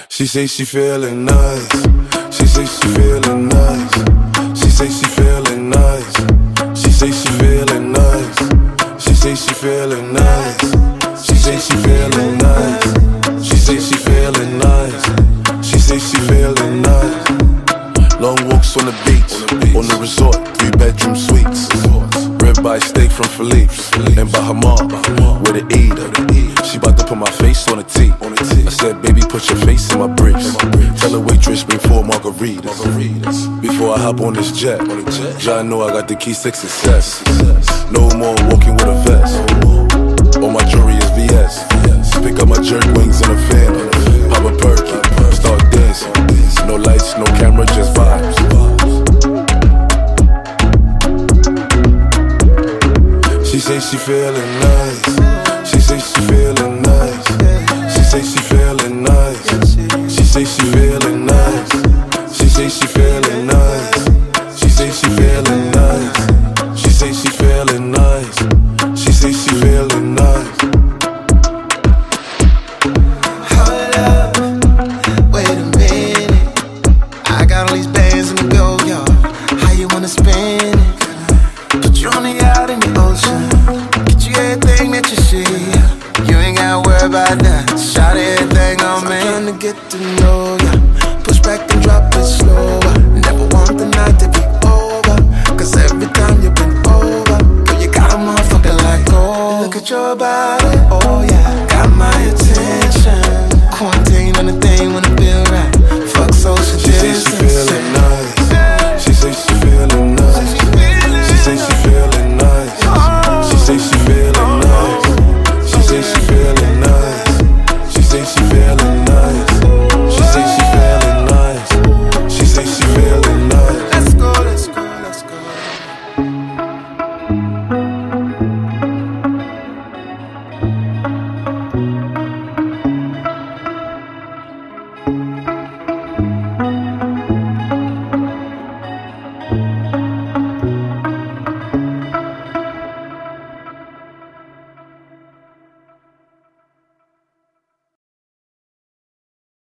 She say she feeling nice. She say she feeling nice. She say she feeling nice. She say she feeling nice. She say she feeling nice. She say she feeling nice. She say she feeling nice. She say she feeling nice. Long walks on the beach, on the resort, 3-bedroom suites. Ribeye steak from Philippe's and Bahamar, with an E. She bout to put my face on a T. I said, baby, put your face in my briefs. Tell the waitress, bring 4 margaritas. Before I hop on this jet, y'all know I got the keys to success. No more walking with a vest. All my jewelry is VS. Pick up my jerk wings in a fan. Pop a perky, start dancing. No lights, no camera, just vibes. She say she feeling nice. She say she feeling nice. She say she feeling nice. She say she feeling nice. She say she feeling nice. She say she feeling nice. She say she feeling nice. She say she feeling nice. Hold up, wait a minute. I got all these bands in the go, y'all. How you wanna spend it? Put you on the yacht in the ocean. Get you everything that you see. You ain't gotta worry about that. Shout everything on me. I'm trying to get to know ya. Push back and drop it slower. Never want the night to be over. Cause every time you've been over, girl, you got a motherfucker like gold. Look at your body.